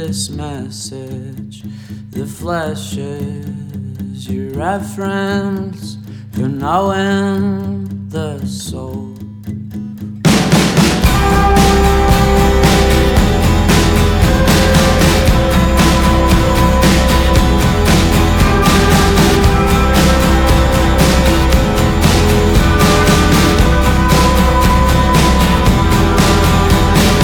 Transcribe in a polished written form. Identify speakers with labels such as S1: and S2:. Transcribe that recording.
S1: this message. The flesh is your reference for knowing the soul.